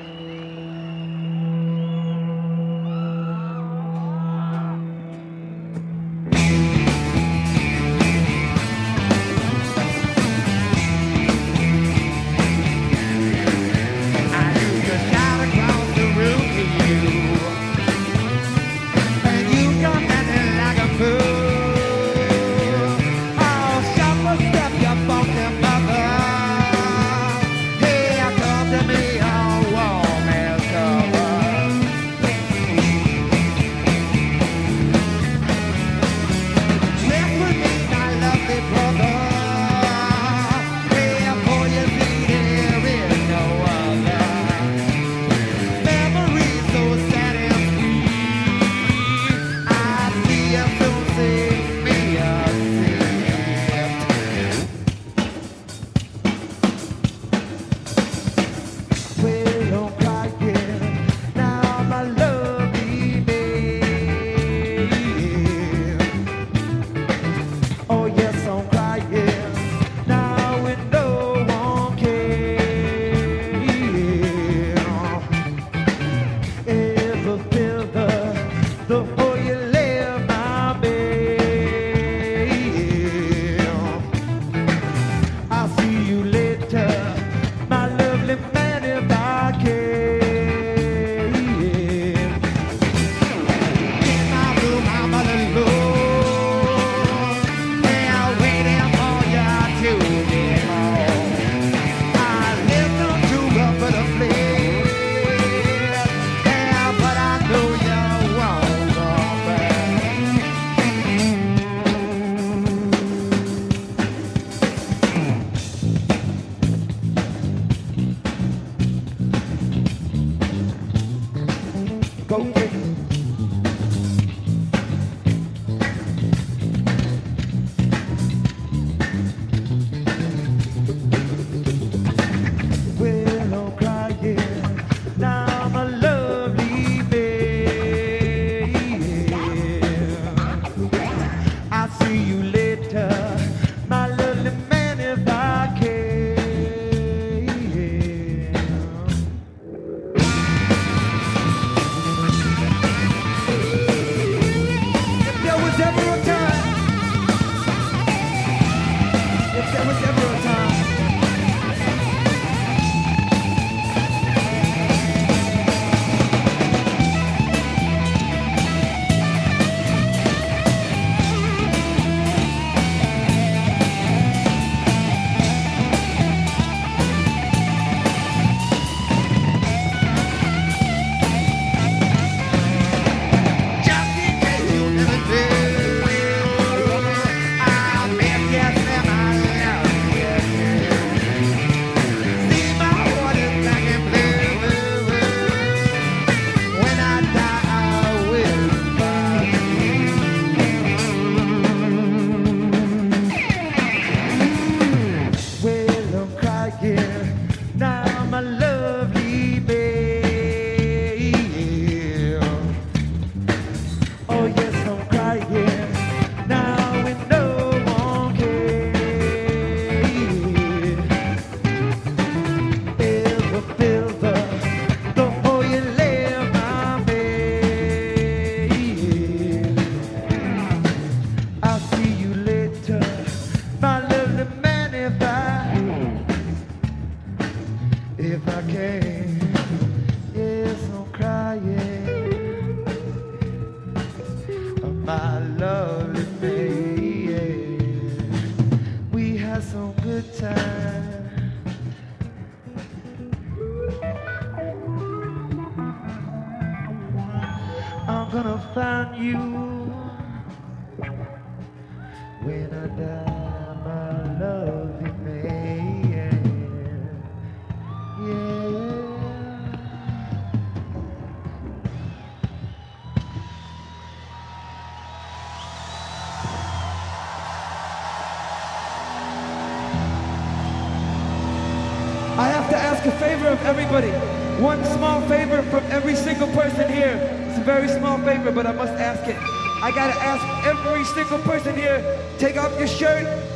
I have to ask a favor of everybody. One small favor from every single person here. It's a very small favor, but I must ask it. I gotta ask every single person here, take off your shirt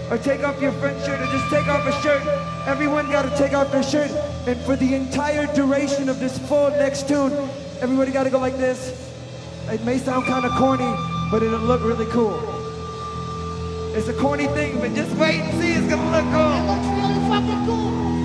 or take off your front shirt, or just take off a shirt. Everyone got to take off their shirt. And for the entire duration of this full next tune, everybody got to go like this. It may sound kind of corny, but it'll look really cool. It's a corny thing, but just wait and see, it's gonna look cool. It looks really fucking cool.